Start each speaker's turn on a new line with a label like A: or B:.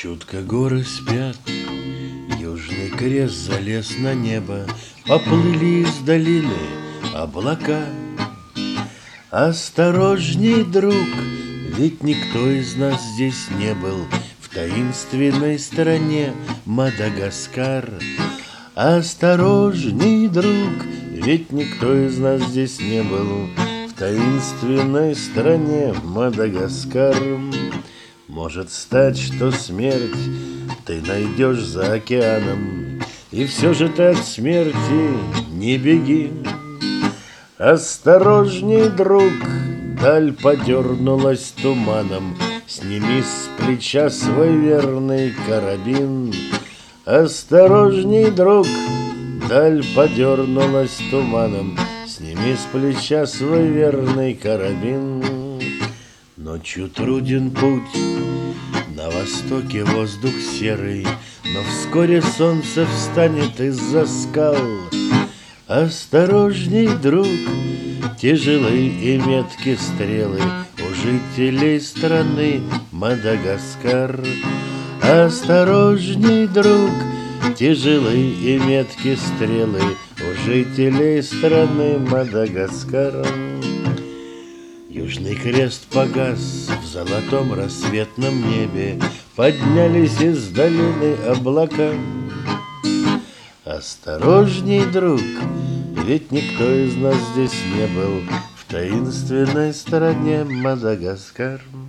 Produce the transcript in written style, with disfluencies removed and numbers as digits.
A: Чутко горы спят, Южный крест залез на небо, Поплыли из долины облака. Осторожней, друг, ведь никто из нас здесь не был В таинственной стране Мадагаскар. Осторожней, друг, ведь никто из нас здесь не был В таинственной стране Мадагаскар. Может стать, что смерть ты найдешь за океаном, И все же ты от смерти не беги. Осторожней, друг, даль подернулась туманом, Сними с плеча свой верный карабин. Осторожней, друг, даль подернулась туманом, Сними с плеча свой верный карабин. Ночью труден путь, на востоке воздух серый, Но вскоре солнце встанет из-за скал. Осторожней, друг, тяжелые и меткие стрелы У жителей страны Мадагаскар. Осторожней, друг, тяжелые и меткие стрелы У жителей страны Мадагаскар. Южный крест погас в золотом рассветном небе, Поднялись из долины облака. Осторожней, друг, ведь никто из нас здесь не был В таинственной стране Мадагаскар.